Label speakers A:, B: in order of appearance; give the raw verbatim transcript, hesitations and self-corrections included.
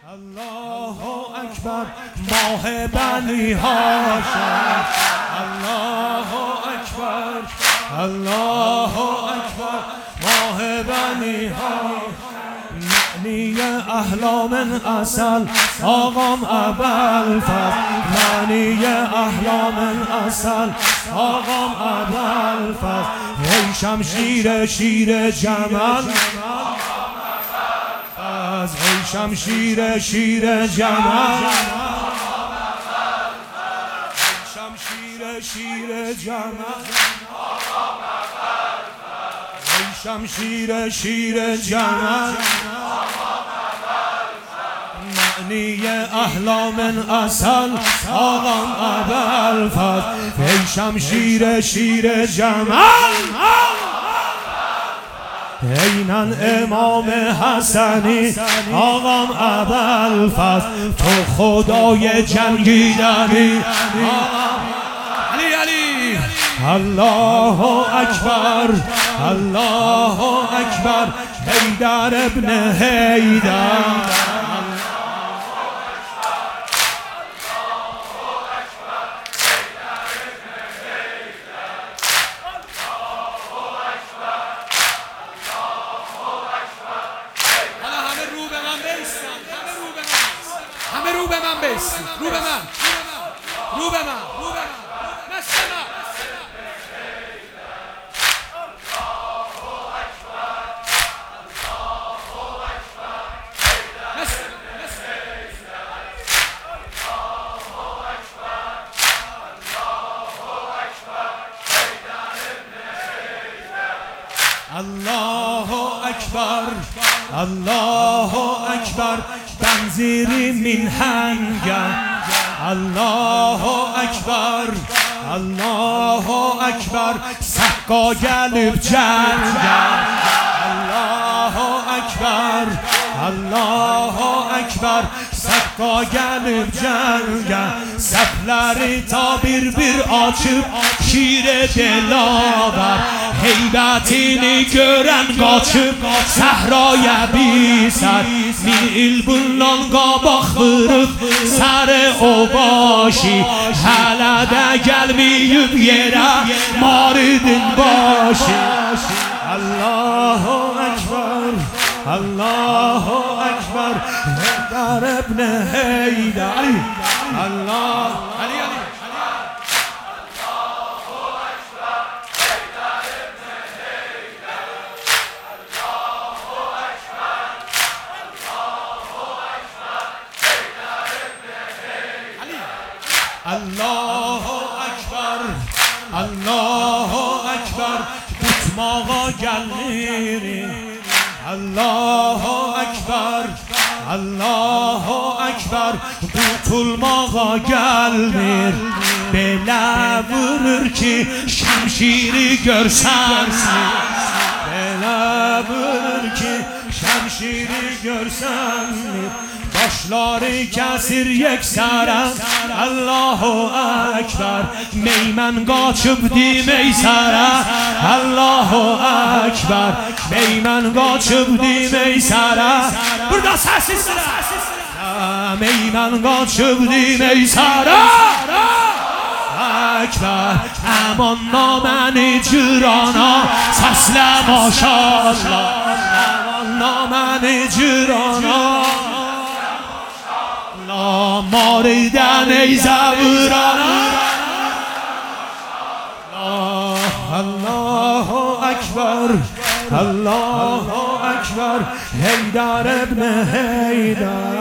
A: الله اکبر ماه بنی هاشم. الله اکبر الله اکبر ماه بنی هاشم. معنی احلام اصل آقام ابوالفضل. معنی احلام اصل آقام ابوالفضل. ای شمشیر شیر جمل ای شمشیر شیر جمل. ای شمشیر شیر جمل. ای شمشیر شیر جمل. معنی احلام اصل آقام ابوالفضل. ای شمشیر شیر جمل. اینن امام حسنی آقام ابوالفضل. تو خدای جنگیدنی علی علی. الله اکبر الله اکبر حیدر ابن حیدر.
B: همه رو به من بیستید، رو به من، رو به من، رو به من، مثل من.
A: الله اکبر الله اکبر بنزیری میهنگر. الله اکبر الله اکبر سقا گلب جنگر. الله اکبر الله اکبر saqqa gəlib cəngə. Səfləri ta bir-bir açıb şirə delavər. Heybətini görən qaçıb səhraya bisər. Min il bundan qabaq vırıb sərə o başı. Hələ də gəlməyib yerə maridin başı. Allahu Ekber Allahu Ekber Heydar ibn Heydar. Allah Ali Ali Allahu Ekber Heydar ibn Heydar. Allahu Ekber Allahu Ekber Heydar ibn Heydar. Allahu Ekber Allahu Ekber tutmağa gəlmirik. Allahu Ekber Allahu Ekber tutulmağa gəlmir. Belə vurur ki şəmşiri görsən. Belə vurur ki şəmşiri görsən. Başları kəsir yeksərəm. Allahu Ekber meymən qaçıb deməysərə. Allahu Ekber meymən qaçıb deməysərə. Burada səsizdirə. Meymən qaçıb deməysərə. Ekber aman naməni cürana səslə maşallah. Aman naməni cürana ماریدن ای زبورانه. الله اکبر الله اکبر حیدر ابن حیدر.